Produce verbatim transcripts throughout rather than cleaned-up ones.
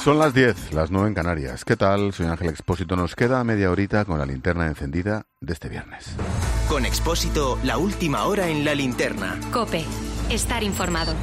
Son las diez, las nueve en Canarias. ¿Qué tal? Soy Ángel Expósito. Nos queda media horita con la linterna encendida de este viernes. Con Expósito, la última hora en la linterna. COPE. Estar informado.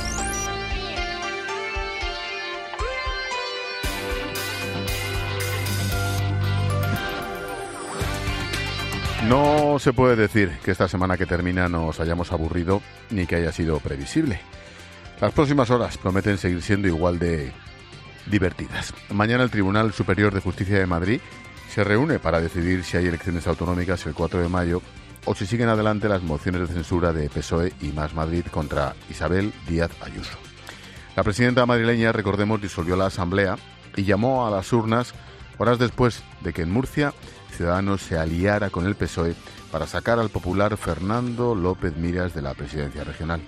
No se puede decir que esta semana que termina nos hayamos aburrido ni que haya sido previsible. Las próximas horas prometen seguir siendo igual de divertidas. Mañana el Tribunal Superior de Justicia de Madrid se reúne para decidir si hay elecciones autonómicas el cuatro de mayo o si siguen adelante las mociones de censura de P S O E y Más Madrid contra Isabel Díaz Ayuso. La presidenta madrileña, recordemos, disolvió la Asamblea y llamó a las urnas horas después de que en Murcia Ciudadanos se aliara con el P S O E para sacar al popular Fernando López Miras de la presidencia regional.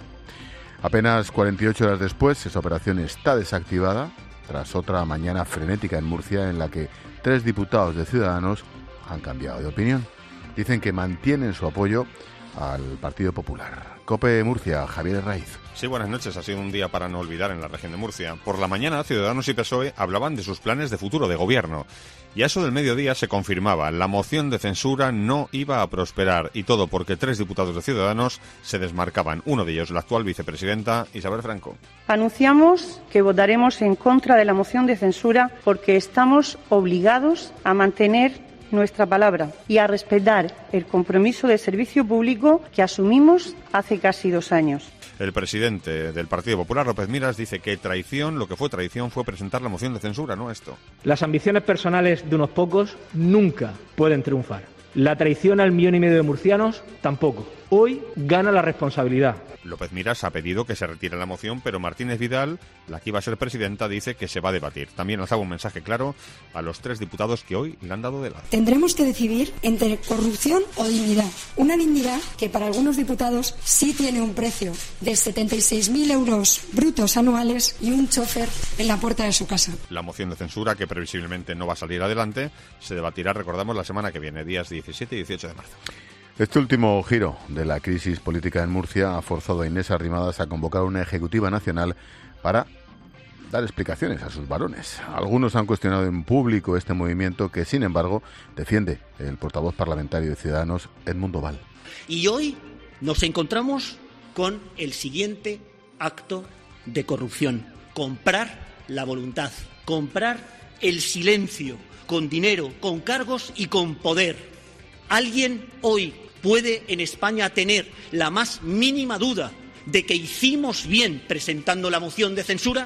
Apenas cuarenta y ocho horas después, esa operación está desactivada tras otra mañana frenética en Murcia en la que tres diputados de Ciudadanos han cambiado de opinión. Dicen que mantienen su apoyo al Partido Popular. COPE Murcia, Javier Herraiz. Sí, buenas noches. Ha sido un día para no olvidar en la región de Murcia. Por la mañana, Ciudadanos y P S O E hablaban de sus planes de futuro de gobierno. Y a eso del mediodía se confirmaba, la moción de censura no iba a prosperar. Y todo porque tres diputados de Ciudadanos se desmarcaban. Uno de ellos, la actual vicepresidenta Isabel Franco. Anunciamos que votaremos en contra de la moción de censura porque estamos obligados a mantener nuestra palabra y a respetar el compromiso de servicio público que asumimos hace casi dos años. El presidente del Partido Popular, López Miras, dice que traición, lo que fue traición, fue presentar la moción de censura, no esto. Las ambiciones personales de unos pocos nunca pueden triunfar. La traición al millón y medio de murcianos, tampoco. Hoy gana la responsabilidad. López Miras ha pedido que se retire la moción, pero Martínez Vidal, la que iba a ser presidenta, dice que se va a debatir. También lanzaba un mensaje claro a los tres diputados que hoy le han dado de lado. Tendremos que decidir entre corrupción o dignidad. Una dignidad que para algunos diputados sí tiene un precio de setenta y seis mil euros brutos anuales y un chofer en la puerta de su casa. La moción de censura, que previsiblemente no va a salir adelante, se debatirá, recordamos, la semana que viene, días diecisiete y dieciocho de marzo. Este último giro de la crisis política en Murcia ha forzado a Inés Arrimadas a convocar una ejecutiva nacional para dar explicaciones a sus varones. Algunos han cuestionado en público este movimiento que, sin embargo, defiende el portavoz parlamentario de Ciudadanos, Edmundo Val. Y hoy nos encontramos con el siguiente acto de corrupción: comprar la voluntad, comprar el silencio, con dinero, con cargos y con poder. ¿Alguien hoy puede en España tener la más mínima duda de que hicimos bien presentando la moción de censura?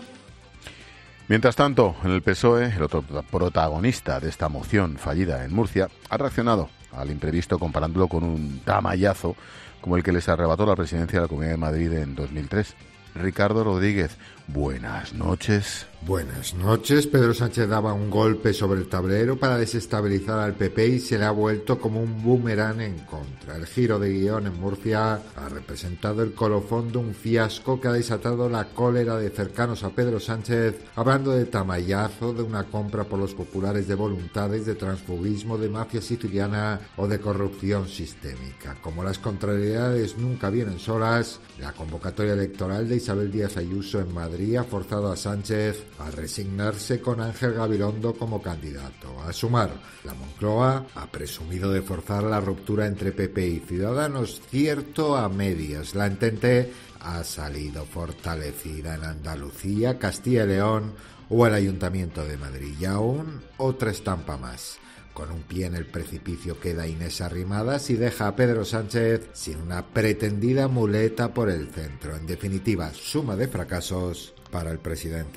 Mientras tanto, en el P S O E, el otro protagonista de esta moción fallida en Murcia, ha reaccionado al imprevisto comparándolo con un tamallazo como el que les arrebató la presidencia de la Comunidad de Madrid en dos mil tres. Ricardo Rodríguez, buenas noches. Buenas noches. Pedro Sánchez daba un golpe sobre el tablero para desestabilizar al P P y se le ha vuelto como un boomerang en contra. El giro de guión en Murcia ha representado el colofón de un fiasco que ha desatado la cólera de cercanos a Pedro Sánchez, hablando de tamallazo, de una compra por los populares de voluntades, de transfugismo, de mafia siciliana o de corrupción sistémica. Como las contrariedades nunca vienen solas, la convocatoria electoral de Isabel Díaz Ayuso en Madrid ha forzado a Sánchez a resignarse con Ángel Gabilondo como candidato. A sumar, la Moncloa ha presumido de forzar la ruptura entre P P y Ciudadanos, cierto a medias. La Entente ha salido fortalecida en Andalucía, Castilla y León o el Ayuntamiento de Madrid. Y aún otra estampa más. Con un pie en el precipicio queda Inés Arrimadas y deja a Pedro Sánchez sin una pretendida muleta por el centro. En definitiva, suma de fracasos para el presidente.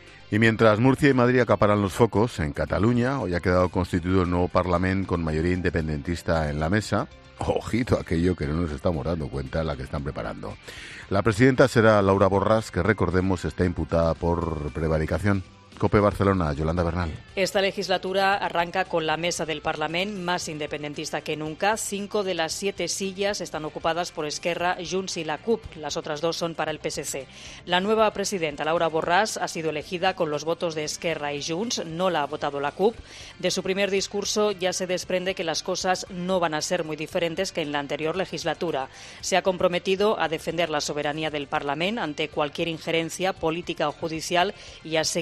Y mientras Murcia y Madrid acaparan los focos, en Cataluña hoy ha quedado constituido el nuevo Parlamento con mayoría independentista en la mesa. Ojito aquello que no nos estamos dando cuenta, la que están preparando. La presidenta será Laura Borràs, que recordemos está imputada por prevaricación. COPE Barcelona, Yolanda Bernal. Esta legislatura arranca con la mesa del Parlament más independentista que nunca. Cinco de las siete sillas están ocupadas por Esquerra, Junts y la C U P. Las otras dos son para el P S C. La nueva presidenta, Laura Borràs, ha sido elegida con los votos de Esquerra y Junts. No la ha votado la C U P. De su primer discurso ya se desprende que las cosas no van a ser muy diferentes que en la anterior legislatura. Se ha comprometido a defender la soberanía del Parlament ante cualquier injerencia política o judicial y a seguir con el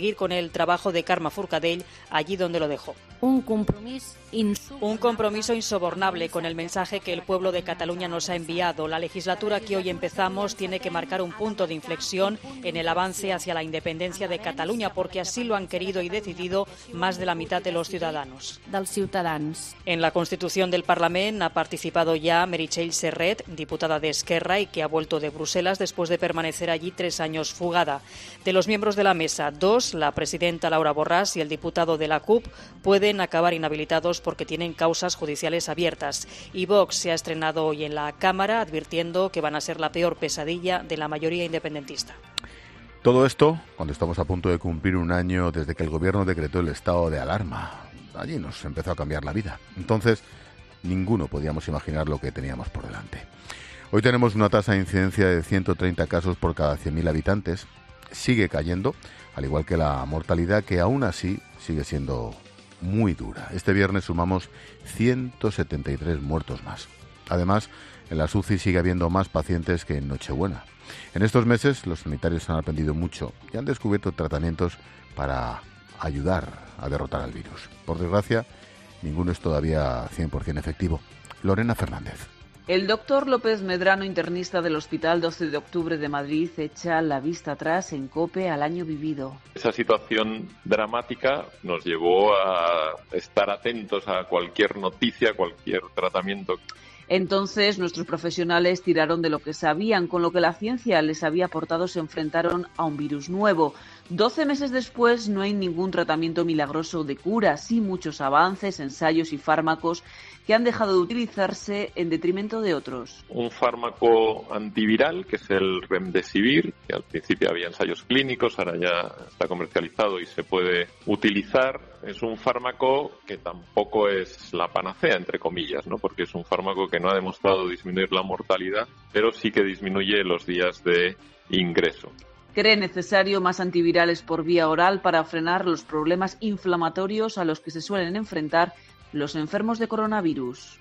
el trabajo de Carme Forcadell allí donde lo dejó. Un compromiso insobornable. Un compromiso insobornable con el mensaje que el pueblo de Cataluña nos ha enviado. La legislatura que hoy empezamos tiene que marcar un punto de inflexión en el avance hacia la independencia de Cataluña, porque así lo han querido y decidido más de la mitad de los ciudadanos. Dels ciutadans. En la constitución del Parlament ha participado ya Meritxell Serret, diputada de Esquerra y que ha vuelto de Bruselas después de permanecer allí tres años fugada. De los miembros de la mesa, dos, la presidenta Laura Borràs y el diputado de la C U P, pueden acabar inhabilitados porque tienen causas judiciales abiertas. Y Vox se ha estrenado hoy en la Cámara advirtiendo que van a ser la peor pesadilla de la mayoría independentista. Todo esto cuando estamos a punto de cumplir un año desde que el gobierno decretó el estado de alarma. Allí nos empezó a cambiar la vida. Entonces, ninguno podíamos imaginar lo que teníamos por delante. Hoy tenemos una tasa de incidencia de ciento treinta casos por cada cien mil habitantes. Sigue cayendo, al igual que la mortalidad, que aún así sigue siendo muy dura. Este viernes sumamos ciento setenta y tres muertos más. Además, en las U C I sigue habiendo más pacientes que en Nochebuena. En estos meses los sanitarios han aprendido mucho y han descubierto tratamientos para ayudar a derrotar al virus. Por desgracia, ninguno es todavía cien por ciento efectivo. Lorena Fernández. El doctor López Medrano, internista del Hospital doce de octubre de Madrid, echa la vista atrás en COPE al año vivido. Esa situación dramática nos llevó a estar atentos a cualquier noticia, cualquier tratamiento. Entonces, nuestros profesionales tiraron de lo que sabían, con lo que la ciencia les había aportado, se enfrentaron a un virus nuevo. Doce meses después no hay ningún tratamiento milagroso de cura, sí muchos avances, ensayos y fármacos que han dejado de utilizarse en detrimento de otros. Un fármaco antiviral, que es el Remdesivir, que al principio había ensayos clínicos, ahora ya está comercializado y se puede utilizar. Es un fármaco que tampoco es la panacea, entre comillas, ¿no? Porque es un fármaco que no ha demostrado disminuir la mortalidad, pero sí que disminuye los días de ingreso. Cree necesario más antivirales por vía oral para frenar los problemas inflamatorios a los que se suelen enfrentar los enfermos de coronavirus.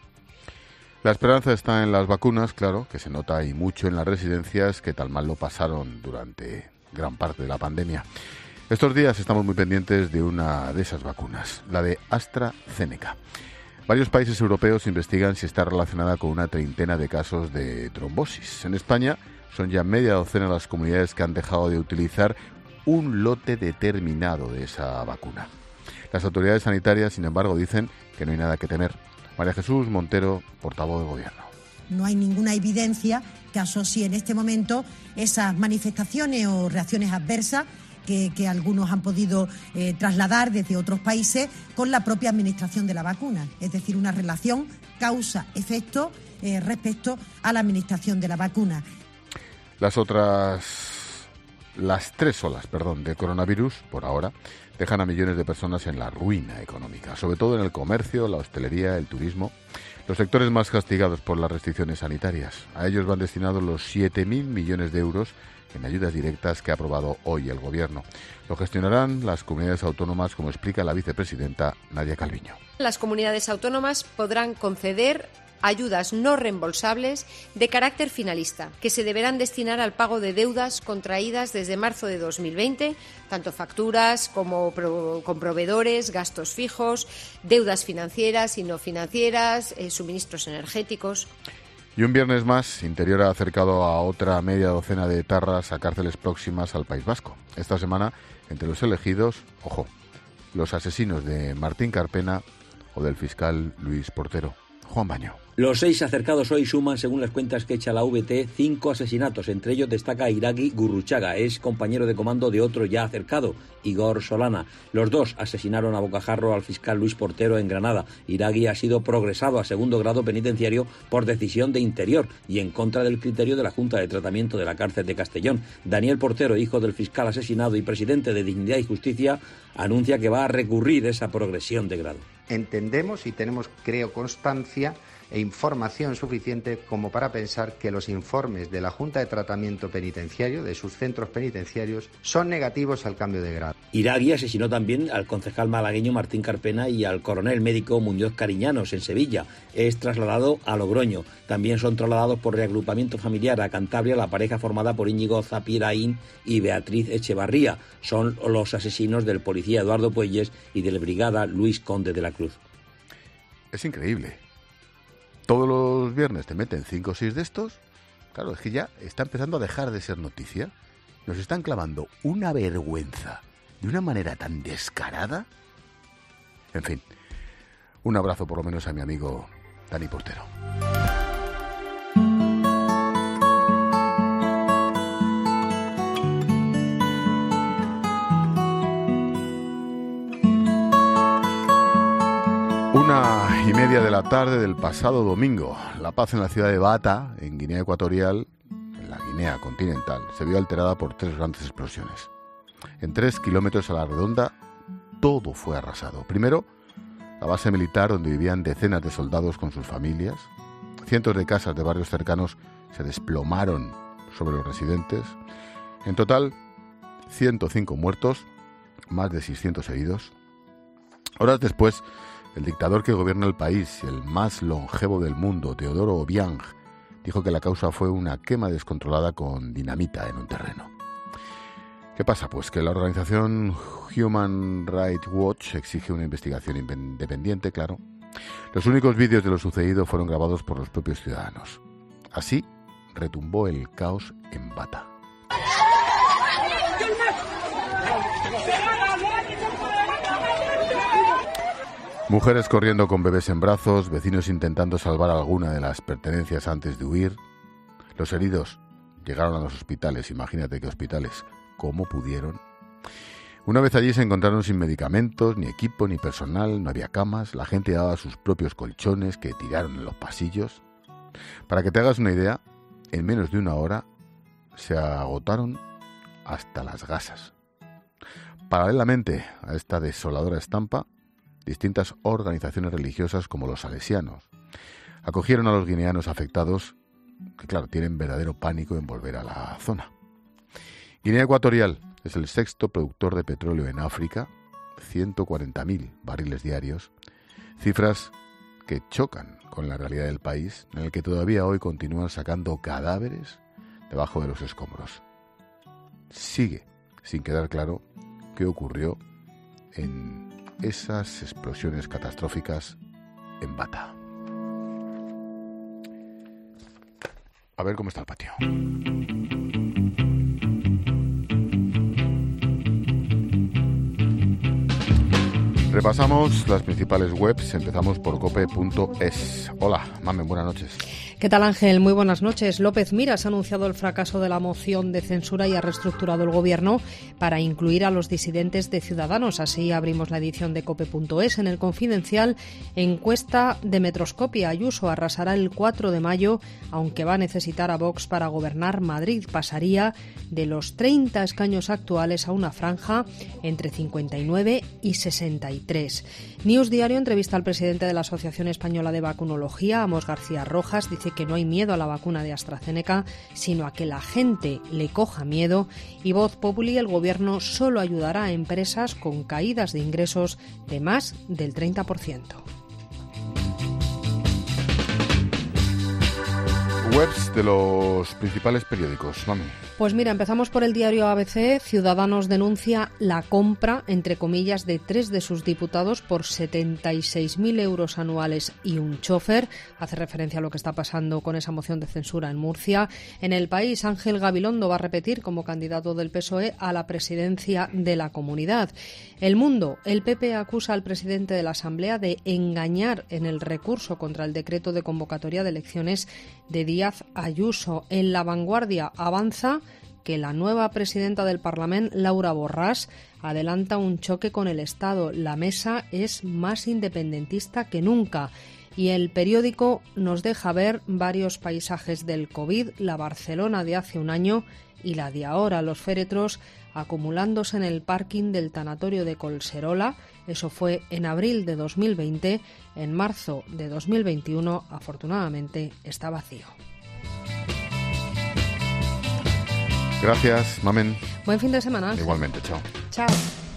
La esperanza está en las vacunas, claro, que se nota y mucho en las residencias que tal mal lo pasaron durante gran parte de la pandemia. Estos días estamos muy pendientes de una de esas vacunas, la de AstraZeneca. Varios países europeos investigan si está relacionada con una treintena de casos de trombosis. En España son ya media docena las comunidades que han dejado de utilizar un lote determinado de esa vacuna. Las autoridades sanitarias, sin embargo, dicen que no hay nada que temer. María Jesús Montero, portavoz del Gobierno. No hay ninguna evidencia que asocie en este momento esas manifestaciones o reacciones adversas que, que algunos han podido eh, trasladar desde otros países con la propia administración de la vacuna. Es decir, una relación causa-efecto eh, respecto a la administración de la vacuna. Las otras, las tres olas, perdón, de coronavirus, por ahora, dejan a millones de personas en la ruina económica, sobre todo en el comercio, la hostelería, el turismo, los sectores más castigados por las restricciones sanitarias. A ellos van destinados los siete mil millones de euros en ayudas directas que ha aprobado hoy el Gobierno. Lo gestionarán las comunidades autónomas, como explica la vicepresidenta Nadia Calviño. Las comunidades autónomas podrán conceder ayudas no reembolsables de carácter finalista, que se deberán destinar al pago de deudas contraídas desde marzo de dos mil veinte, tanto facturas como pro, con proveedores, gastos fijos, deudas financieras y no financieras, eh, suministros energéticos. Y un viernes más, Interior ha acercado a otra media docena de etarras a cárceles próximas al País Vasco. Esta semana, entre los elegidos, ojo, los asesinos de Martín Carpena o del fiscal Luis Portero. Juan Baño. Los seis acercados hoy suman, según las cuentas que echa la V T, cinco asesinatos. Entre ellos destaca Iragui Gurruchaga, es compañero de comando de otro ya acercado, Igor Solana. Los dos asesinaron a bocajarro al fiscal Luis Portero en Granada. Iragui ha sido progresado a segundo grado penitenciario por decisión de Interior y en contra del criterio de la Junta de Tratamiento de la Cárcel de Castellón. Daniel Portero, hijo del fiscal asesinado y presidente de Dignidad y Justicia, anuncia que va a recurrir esa progresión de grado. Entendemos y tenemos, creo, constancia e información suficiente como para pensar que los informes de la Junta de Tratamiento Penitenciario, de sus centros penitenciarios, son negativos al cambio de grado. Iragui asesinó también al concejal malagueño Martín Carpena y al coronel médico Muñoz Cariñanos en Sevilla. Es trasladado a Logroño. También son trasladados por reagrupamiento familiar a Cantabria la pareja formada por Íñigo Zapiraín y Beatriz Echevarría. Son los asesinos del policía Eduardo Puelles y del brigada Luis Conde de la Cruz. Es increíble. Todos los viernes te meten cinco o seis de estos. Claro, es que ya está empezando a dejar de ser noticia. Nos están clavando una vergüenza de una manera tan descarada. En fin, un abrazo por lo menos a mi amigo Dani Portero. Una y media de la tarde del pasado domingo, la paz en la ciudad de Bata, en Guinea Ecuatorial, en la Guinea continental, se vio alterada por tres grandes explosiones. En tres kilómetros a la redonda, todo fue arrasado. Primero, la base militar donde vivían decenas de soldados con sus familias. Cientos de casas de barrios cercanos se desplomaron sobre los residentes. En total, ciento cinco muertos, más de seiscientos heridos. Horas después, el dictador que gobierna el país, el más longevo del mundo, Teodoro Obiang, dijo que la causa fue una quema descontrolada con dinamita en un terreno. ¿Qué pasa? Pues que la organización Human Rights Watch exige una investigación independiente, claro. Los únicos vídeos de lo sucedido fueron grabados por los propios ciudadanos. Así retumbó el caos en Bata. Mujeres corriendo con bebés en brazos, vecinos intentando salvar alguna de las pertenencias antes de huir. Los heridos llegaron a los hospitales, imagínate qué hospitales, cómo pudieron. Una vez allí se encontraron sin medicamentos, ni equipo, ni personal, no había camas, la gente daba sus propios colchones que tiraron en los pasillos. Para que te hagas una idea, en menos de una hora se agotaron hasta las gasas. Paralelamente a esta desoladora estampa, distintas organizaciones religiosas como los salesianos acogieron a los guineanos afectados, que claro, tienen verdadero pánico en volver a la zona. Guinea Ecuatorial es el sexto productor de petróleo en África, ciento cuarenta mil barriles diarios, cifras que chocan con la realidad del país, en el que todavía hoy continúan sacando cadáveres debajo de los escombros. Sigue sin quedar claro qué ocurrió en esas explosiones catastróficas en Bata. A ver cómo está el patio. Repasamos las principales webs. Empezamos por cope punto es. Hola, Mamen, buenas noches. ¿Qué tal, Ángel? Muy buenas noches. López Miras ha anunciado el fracaso de la moción de censura y ha reestructurado el Gobierno para incluir a los disidentes de Ciudadanos. Así abrimos la edición de cope punto es. En el Confidencial, encuesta de Metroscopia. Ayuso arrasará el cuatro de mayo, aunque va a necesitar a Vox para gobernar Madrid. Pasaría de los treinta escaños actuales a una franja entre cincuenta y nueve y sesenta y tres. News Diario entrevista al presidente de la Asociación Española de Vacunología, Amos García Rojas. Dice que no hay miedo a la vacuna de AstraZeneca, sino a que la gente le coja miedo. Y Voz Populi, el Gobierno solo ayudará a empresas con caídas de ingresos de más del treinta por ciento. Webs de los principales periódicos, mami. Pues mira, empezamos por el diario A B C. Ciudadanos denuncia la compra, entre comillas, de tres de sus diputados por setenta y seis mil euros anuales y un chofer. Hace referencia a lo que está pasando con esa moción de censura en Murcia. En El País, Ángel Gabilondo va a repetir como candidato del P S O E a la presidencia de la Comunidad. El Mundo, el P P acusa al presidente de la Asamblea de engañar en el recurso contra el decreto de convocatoria de elecciones de Díaz Ayuso. En La Vanguardia, avanza que la nueva presidenta del Parlamento, Laura Borràs, adelanta un choque con el Estado. La mesa es más independentista que nunca. Y el periódico nos deja ver varios paisajes del COVID, la Barcelona de hace un año y la de ahora, los féretros acumulándose en el parking del tanatorio de Collserola, Eso fue en abril de dos mil veinte. En marzo de dos mil veintiuno, afortunadamente, está vacío. Gracias, Mamen. Buen fin de semana. Igualmente, chao. Chao.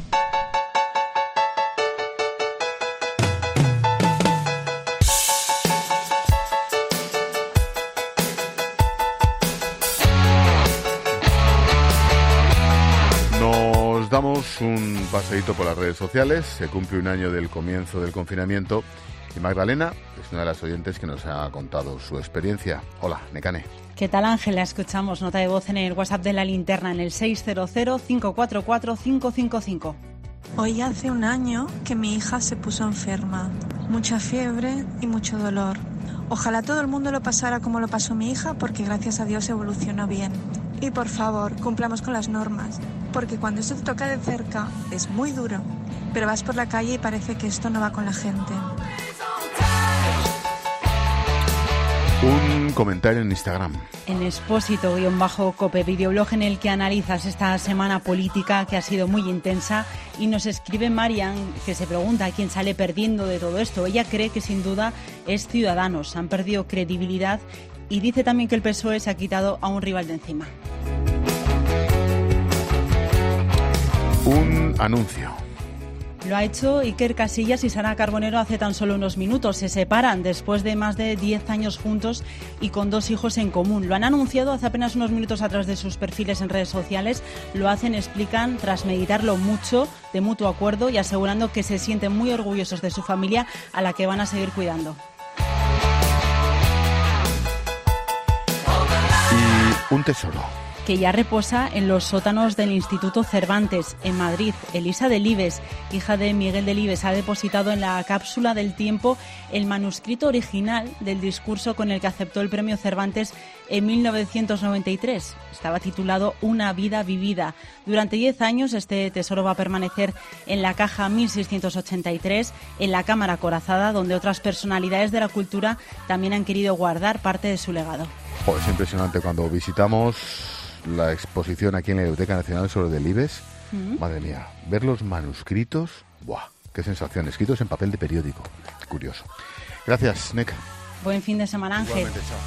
Nos damos un paseíto por las redes sociales. Se cumple un año del comienzo del confinamiento y Magdalena es una de las oyentes que nos ha contado su experiencia. Hola, Nekane. ¿Qué tal, Ángela? Escuchamos nota de voz en el WhatsApp de La Linterna en el seis cero cero, cinco cuatro cuatro, cinco cinco cinco. Hoy hace un año que mi hija se puso enferma. Mucha fiebre y mucho dolor. Ojalá todo el mundo lo pasara como lo pasó mi hija, porque gracias a Dios evolucionó bien. Y por favor, cumplamos con las normas, porque cuando esto te toca de cerca es muy duro, pero vas por la calle y parece que esto no va con la gente. Un comentario en Instagram. En Expósito-Cope, videoblog en el que analizas esta semana política que ha sido muy intensa, y nos escribe Marian, que se pregunta quién sale perdiendo de todo esto. Ella cree que sin duda es Ciudadanos, han perdido credibilidad, y dice también que el P S O E se ha quitado a un rival de encima. Un anuncio. Lo ha hecho Iker Casillas y Sara Carbonero hace tan solo unos minutos. Se separan después de más de diez años juntos y con dos hijos en común. Lo han anunciado hace apenas unos minutos a través de sus perfiles en redes sociales. Lo hacen, explican, tras meditarlo mucho, de mutuo acuerdo, y asegurando que se sienten muy orgullosos de su familia, a la que van a seguir cuidando. Y un tesoro que ya reposa en los sótanos del Instituto Cervantes, en Madrid. Elisa Delibes, hija de Miguel Delibes, ha depositado en la cápsula del tiempo el manuscrito original del discurso con el que aceptó el premio Cervantes en mil novecientos noventa y tres. Estaba titulado Una vida vivida. Durante diez años este tesoro va a permanecer en la caja mil seiscientos ochenta y tres, en la Cámara Acorazada, donde otras personalidades de la cultura también han querido guardar parte de su legado. Oh, es impresionante cuando visitamos la exposición aquí en la Biblioteca Nacional sobre Delibes. Mm. Madre mía, ver los manuscritos, ¡buah! ¡Qué sensación! Escritos en papel de periódico. Curioso. Gracias, Nek. Buen fin de semana, Ángel. Igualmente, chao.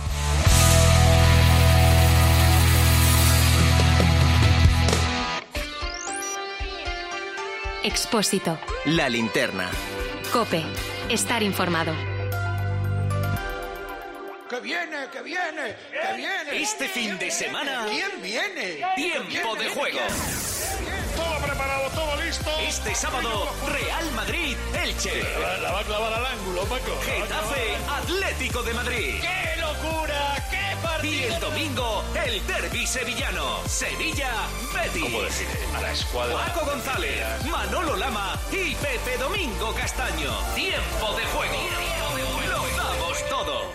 Expósito. La Linterna. COPE. Estar informado. ¡Que viene, que viene, que viene! Este fin de semana... ¿Quién viene? ¡Tiempo de juego! Todo preparado, todo listo. Este sábado, Real Madrid, Elche. La, la va a clavar al ángulo, Paco. Getafe, Atlético de Madrid. ¡Qué locura! ¡Qué partido! Y el domingo, el derbi sevillano. Sevilla, Betis. ¿Cómo decir? A la escuadra. Paco González, Manolo Lama y Pepe Domingo Castaño. ¡Tiempo de juego! ¡Lo damos todo!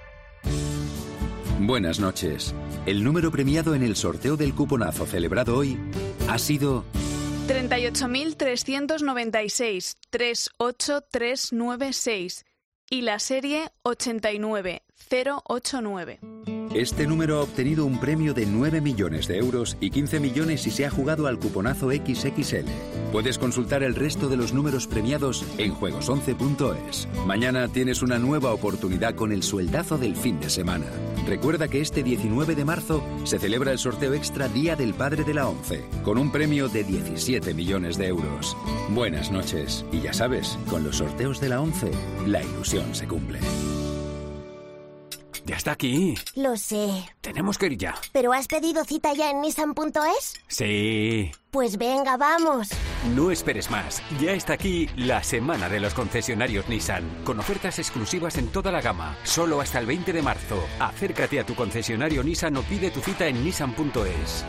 Buenas noches. El número premiado en el sorteo del cuponazo celebrado hoy ha sido treinta y ocho mil trescientos noventa y seis, tres ocho tres nueve seis y la serie ochenta y nueve cero ochenta y nueve. Este número ha obtenido un premio de nueve millones de euros y quince millones si se ha jugado al cuponazo equis equis ele. Puedes consultar el resto de los números premiados en juegos once punto es. Mañana tienes una nueva oportunidad con el sueldazo del fin de semana. Recuerda que este diecinueve de marzo se celebra el sorteo extra Día del Padre de la ONCE, con un premio de diecisiete millones de euros. Buenas noches. Y ya sabes, con los sorteos de la ONCE, la ilusión se cumple. Ya está aquí. Lo sé. Tenemos que ir ya. ¿Pero has pedido cita ya en Nissan punto es? Sí. Pues venga, vamos. No esperes más. Ya está aquí la semana de los concesionarios Nissan, con ofertas exclusivas en toda la gama, solo hasta el veinte de marzo. Acércate a tu concesionario Nissan o pide tu cita en Nissan punto es.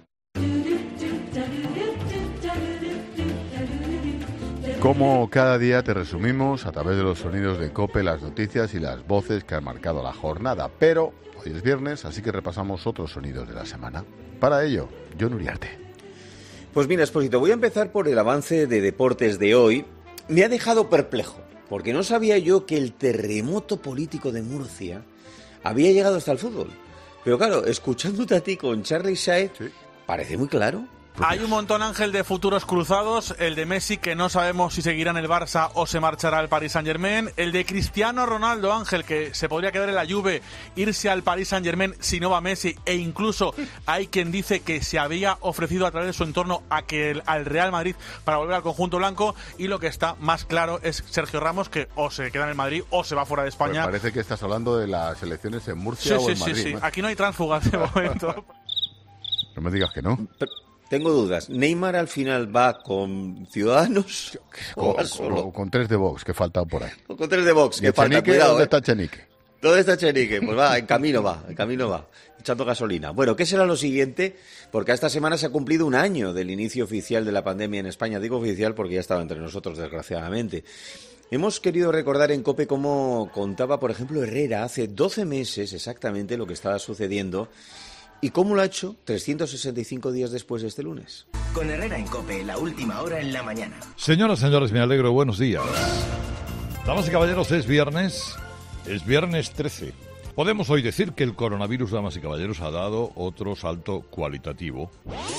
Como cada día te resumimos a través de los sonidos de COPE las noticias y las voces que han marcado la jornada. Pero hoy es viernes, así que repasamos otros sonidos de la semana. Para ello, Jon Uriarte. Pues mira, Expósito, voy a empezar por el avance de deportes de hoy. Me ha dejado perplejo, porque no sabía yo que el terremoto político de Murcia había llegado hasta el fútbol. Pero claro, escuchándote a ti con Charly Saez, sí. Parece muy claro. Hay un montón, Ángel, de futuros cruzados. El de Messi, que no sabemos si seguirá en el Barça o se marchará al Paris Saint-Germain. El de Cristiano Ronaldo, Ángel, que se podría quedar en la Juve, irse al Paris Saint-Germain si no va Messi. E incluso hay quien dice que se había ofrecido a través de su entorno a que el, al Real Madrid para volver al conjunto blanco. Y lo que está más claro es Sergio Ramos, que o se queda en el Madrid o se va fuera de España. Pues parece que estás hablando de las elecciones en Murcia sí, o en sí, Madrid. Sí, sí, ¿no? Aquí no hay tránsfugas de momento. No me digas que no. Pero tengo dudas. ¿Neymar al final va con Ciudadanos o, o va solo? O con tres de Vox, que faltan por ahí. O con tres de Vox, que falta. Chenique, cuidado, ¿dónde ¿eh? está Chenique? ¿Dónde está Chenique? Pues va, en camino va, en camino va, echando gasolina. Bueno, ¿qué será lo siguiente? Porque esta semana se ha cumplido un año del inicio oficial de la pandemia en España. Digo oficial porque ya estaba entre nosotros, desgraciadamente. Hemos querido recordar en COPE cómo contaba, por ejemplo, Herrera hace doce meses exactamente lo que estaba sucediendo y cómo lo ha hecho trescientos sesenta y cinco días después de este lunes. Con Herrera en COPE, la última hora en la mañana. Señoras, señores, me alegro. Buenos días. Damas y caballeros, es viernes. Es viernes trece. Podemos hoy decir que el coronavirus, damas y caballeros, ha dado otro salto cualitativo.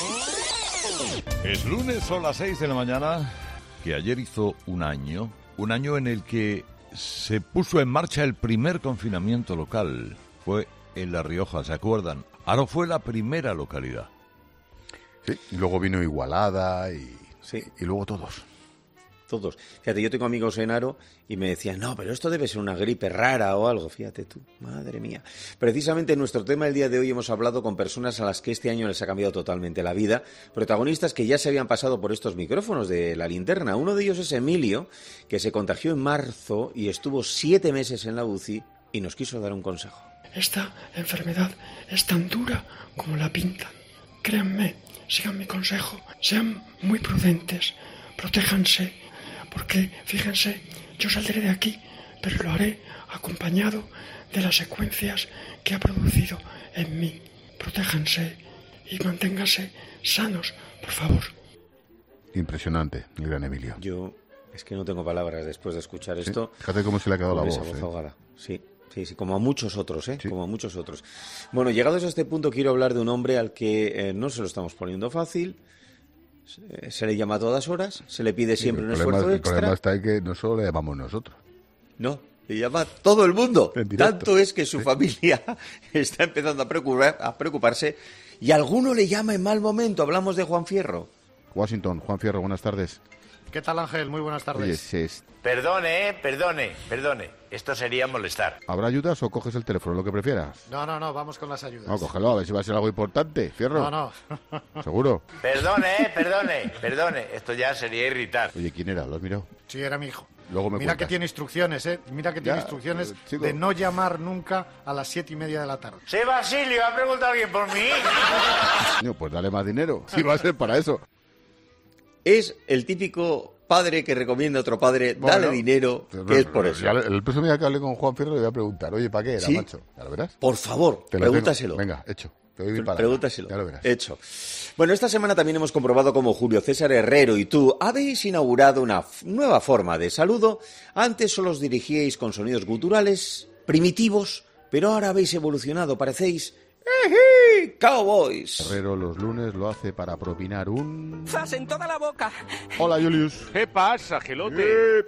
Es lunes, son las seis de la mañana, que ayer hizo un año. Un año en el que se puso en marcha el primer confinamiento local. Fue en La Rioja, ¿se acuerdan? Aro fue la primera localidad. Sí, y luego vino Igualada y, sí. y luego todos. Todos. Fíjate, yo tengo amigos en Aro y me decían, no, pero esto debe ser una gripe rara o algo. Fíjate tú, madre mía. Precisamente en nuestro tema del día de hoy hemos hablado con personas a las que este año les ha cambiado totalmente la vida. Protagonistas que ya se habían pasado por estos micrófonos de La Linterna. Uno de ellos es Emilio, que se contagió en marzo y estuvo siete meses en la U C I y nos quiso dar un consejo. Esta enfermedad es tan dura como la pintan. Créanme, sigan mi consejo, sean muy prudentes, protéjanse, porque, fíjense, yo saldré de aquí, pero lo haré acompañado de las secuencias que ha producido en mí. Protéjanse y manténganse sanos, por favor. Impresionante, el gran Emilio. Yo es que no tengo palabras después de escuchar ¿Sí? esto. Fíjate cómo se le ha quedado la voz. Esa voz ¿eh? ahogada, sí. Sí, sí, como a muchos otros, ¿eh? Sí. Como a muchos otros. Bueno, llegados a este punto quiero hablar de un hombre al que eh, no se lo estamos poniendo fácil. Se, se le llama a todas horas, se le pide siempre sí, un problema, esfuerzo el extra. El problema está en que no solo le llamamos nosotros. No, le llama todo el mundo. Tanto es que su sí. familia está empezando a, preocupar, a preocuparse y alguno le llama en mal momento. Hablamos de Juan Fierro. Washington, Juan Fierro, buenas tardes. ¿Qué tal, Ángel? Muy buenas tardes. Oye, si es... Perdone, eh, perdone, perdone. Esto sería molestar. ¿Habrá ayudas o coges el teléfono, lo que prefieras? No, no, no, vamos con las ayudas. No, cógelo, a ver si va a ser algo importante, Fierro. No, no. ¿Seguro? Perdone, eh, perdone, perdone. Esto ya sería irritar. Oye, ¿quién era? ¿Lo has mirado? Sí, era mi hijo. Luego me Mira cuentas. que tiene instrucciones, ¿eh? Mira que tiene ya, instrucciones eh, de no llamar nunca a las siete y media de la tarde. Sí, Basilio, ¿ha preguntado alguien por mí? No, pues dale más dinero, si va a ser para eso. Es el típico padre que recomienda a otro padre, bueno, dale dinero, que no, es por eso. Ya, el próximo día que hable con Juan Fierro le voy a preguntar, oye, ¿para qué era, ¿Sí? macho? ¿Ya lo verás? Por favor, Te pregúntaselo. Venga, hecho. Te doy mi palabra. Pregúntaselo. Ya lo verás. Hecho. Bueno, esta semana también hemos comprobado cómo Julio César Herrero y tú habéis inaugurado una f- nueva forma de saludo. Antes solo os dirigíais con sonidos guturales, primitivos, pero ahora habéis evolucionado, parecéis... ¡Ejí! ¡Cowboys! Herrero los lunes lo hace para propinar un... ¡Zas en toda la boca! Hola, Julius. ¿Qué pasa, Gelote?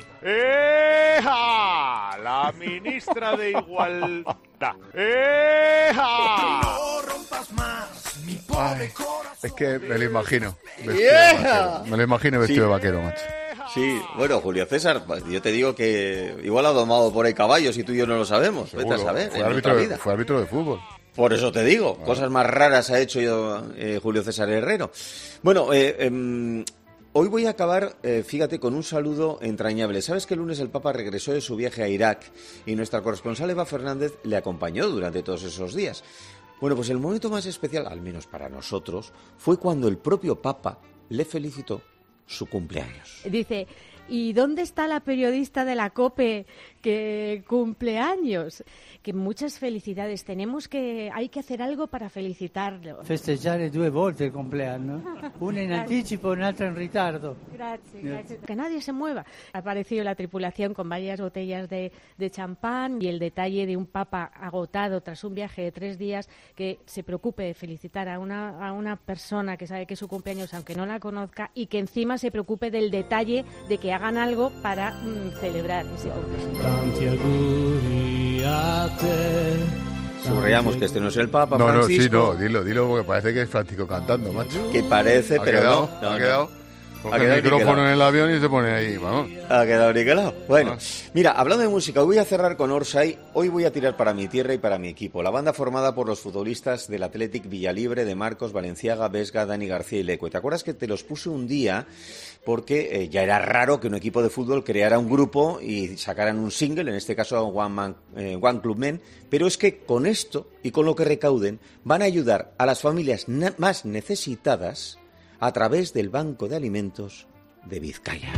¡Eja! La ministra de Igualdad. ¡Eja! No rompas más, mi pobre corazón. Es que me lo imagino. Vestido Yeah. de vaquero. Me lo imagino vestido Sí. de vaquero, macho. Sí, bueno, Julio César, yo te digo que igual ha domado por ahí caballos y tú y yo no lo sabemos. Seguro. Vete a saber, Fue en árbitro, otra de, vida. fue árbitro de fútbol. Por eso te digo, Ah. cosas más raras ha hecho yo, eh, Julio César Herrero. Bueno, eh, eh, hoy voy a acabar, eh, fíjate, con un saludo entrañable. ¿Sabes que el lunes el Papa regresó de su viaje a Irak y nuestra corresponsal Eva Fernández le acompañó durante todos esos días? Bueno, pues el momento más especial, al menos para nosotros, fue cuando el propio Papa le felicitó su cumpleaños. Dice, ¿Y dónde está la periodista de la COPE que cumple años? Que muchas felicidades. Tenemos que, hay que hacer algo para felicitarlo. Festeggiare due volte il compleanno, una in anticipo e un'altra in ritardo. Gracias, gracias. Que nadie se mueva. Ha aparecido la tripulación con varias botellas de, de champán y el detalle de un papa agotado tras un viaje de tres días que se preocupe de felicitar a una, a una persona que sabe que es su cumpleaños aunque no la conozca y que encima se preocupe del detalle de que hagan algo para mm, celebrar ese cumpleaños. Tanti auguri a te. Subrayamos que este no es el Papa no, Francisco. No, sí, no, dilo, dilo, porque parece que es Francisco cantando, macho. Que parece, ha pero quedado, no. no ha no. quedado. Coge Ha quedado el micrófono niquelado. en el avión y se pone ahí, vamos. Ha quedado niquelado. Bueno, Ah. mira, hablando de música, hoy voy a cerrar con Orsay. Hoy voy a tirar para mi tierra y para mi equipo. La banda formada por los futbolistas del Athletic Villalibre, de Marcos, Valenciaga, Vesga, Dani García y Leco. ¿Te acuerdas que te los puse un día? Porque eh, ya era raro que un equipo de fútbol creara un grupo y sacaran un single, en este caso One, Man, eh, One Club Men, pero es que con esto y con lo que recauden van a ayudar a las familias na- más necesitadas a través del Banco de Alimentos de Vizcaya.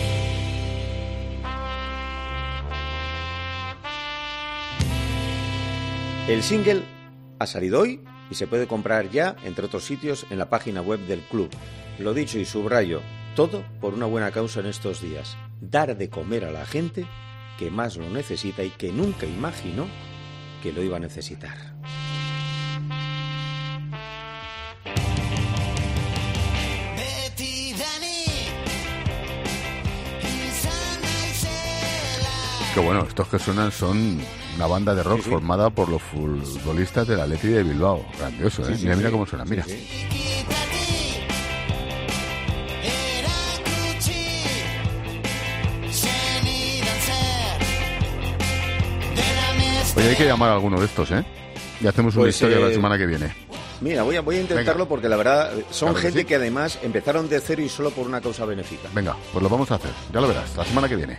El single ha salido hoy y se puede comprar ya, entre otros sitios, en la página web del club. Lo dicho y subrayo, todo por una buena causa en estos días. Dar de comer a la gente que más lo necesita y que nunca imaginó que lo iba a necesitar. Que bueno, estos que suenan son una banda de rock Sí, sí. formada por los futbolistas del Athletic de Bilbao. Grandioso, ¿eh? Sí, sí, mira, sí. mira cómo suena, mira. Sí, Oye, hay que llamar a alguno de estos, ¿eh? Y hacemos una Pues, historia eh, la semana que viene. Mira, voy a, voy a intentarlo Venga. porque la verdad son Claro que gente sí. que además empezaron de cero y solo por una causa benéfica. Venga, pues lo vamos a hacer. Ya lo verás, la semana que viene.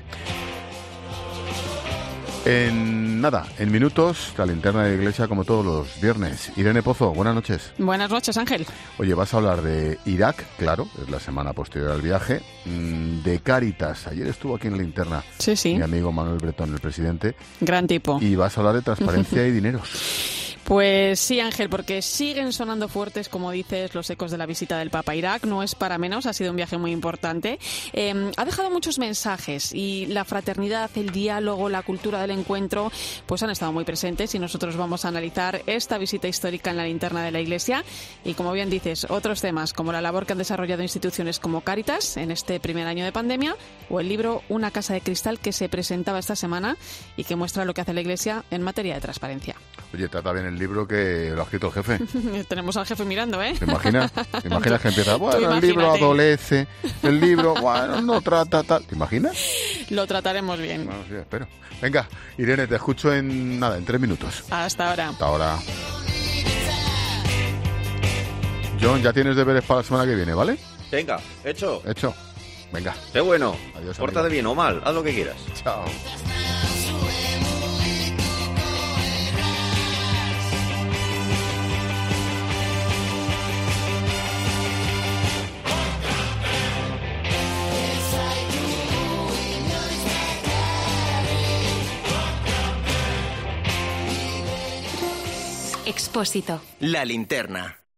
En nada, en minutos, la linterna de la iglesia como todos los viernes. Irene Pozo, buenas noches. Buenas noches, Ángel. Oye, vas a hablar de Irak, claro, es la semana posterior al viaje, mm, de Cáritas. Ayer estuvo aquí en la linterna Sí, sí. mi amigo Manuel Bretón, el presidente, Gran tipo. y vas a hablar de transparencia y dineros. Pues sí, Ángel, porque siguen sonando fuertes, como dices, los ecos de la visita del Papa a Irak. No es para menos, ha sido un viaje muy importante. Eh, ha dejado muchos mensajes y la fraternidad, el diálogo, la cultura del encuentro, pues han estado muy presentes y nosotros vamos a analizar esta visita histórica en la linterna de la Iglesia y, como bien dices, otros temas como la labor que han desarrollado instituciones como Cáritas en este primer año de pandemia o el libro Una casa de cristal que se presentaba esta semana y que muestra lo que hace la Iglesia en materia de transparencia. Oye, trata bien el libro que lo ha escrito el jefe. Tenemos al jefe mirando, ¿eh? ¿Te imaginas? ¿Te imaginas que empieza, Tú bueno, el imagínate. libro adolece, el libro, bueno, no trata tal. ¿Te imaginas? Lo trataremos bien. Bueno, sí, espero. Venga, Irene, te escucho en nada, en tres minutos. Hasta ahora. Hasta ahora. John, ya tienes deberes para la semana que viene, ¿vale? Venga, hecho. Hecho. Venga. Qué bueno. Adiós, Pórtate amigo. bien o mal, haz lo que quieras. Chao. Expósito. La linterna.